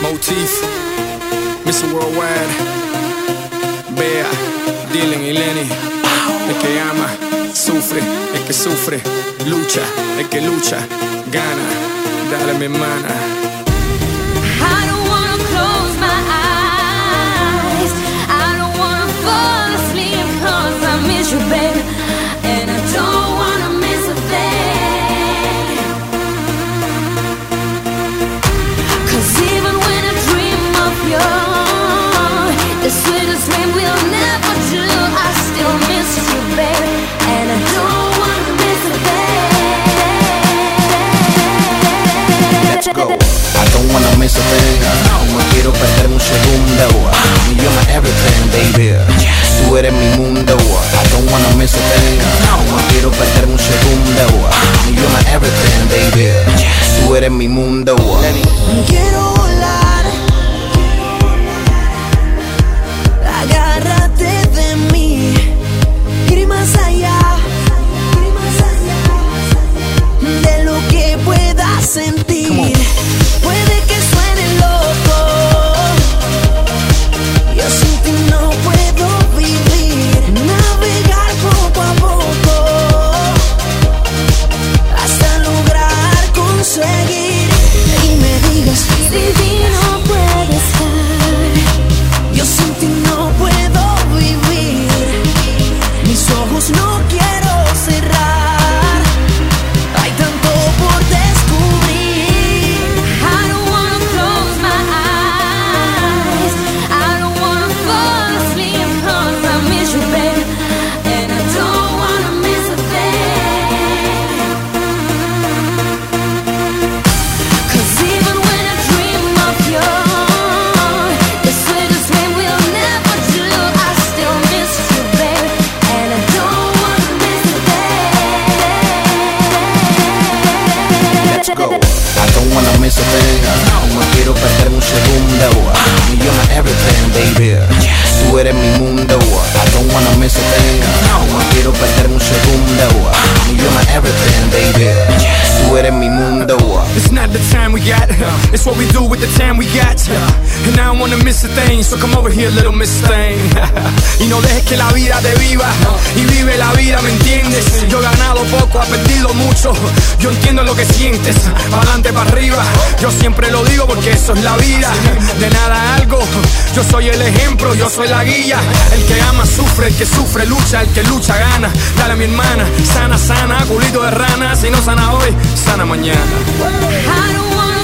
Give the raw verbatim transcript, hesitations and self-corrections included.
Motif, mister Worldwide, Bea, Dylan y Lenny. El que ama, sufre, el que sufre, lucha, el que lucha, gana. Dale, mi hermana. I don't wanna close my eyes, I don't wanna fall asleep, cause I miss you, baby, and I don't wanna miss a thing. Cause even when I dream of you, the sweetest dream we'll never do, I still miss you, baby, and I don't wanna miss a thing. Let's go. I don't wanna miss a thing. No quiero perder un segundo. You're my everything, baby. Tú eres mi mundo. I don't wanna miss a thing. No quiero perder un segundo. You're my everything, baby. Tú eres mi mundo. Quiero volar, agárrate de mí, ir más allá, ir más allá de lo que puedas sentir. Puede que suene loco, yo sin ti no puedo vivir. Navegar poco a poco hasta lograr conseguir. Y me digas, divino puede estar, yo sin ti no puedo vivir. Mis ojos no quiero cerrar, hay tanto por descubrir. I don't wanna close my eyes, I don't wanna fall asleep, cause I miss you, baby, and I don't wanna miss a thing. Cause even when I dream of you, the sweetest dream we'll never do, I still miss you, baby, and I don't wanna miss a thing. Let's go. I don't wanna miss a thing. No quiero perder un segundo. You're my everything, baby. Tú eres mi mundo. I don't wanna miss a thing. No quiero perder un segundo. You're my everything, baby. Tú eres mi mundo. It's not the time we got, it's what we do with the time we got. And I don't wanna miss a thing, so come over here, little miss thing. Y no dejes que la vida te viva, y vive la vida, ¿me entiendes? Yo he ganado poco, he perdido mucho, yo entiendo lo que sientes. Adelante para arriba, yo siempre lo digo porque eso es la vida. De nada algo, yo soy el ejemplo, yo soy la guía. El que ama sufre, el que sufre lucha, el que lucha gana. Dale a mi hermana, sana, sana, culito de rana. Si no sana hoy, sana mañana. I don't wanna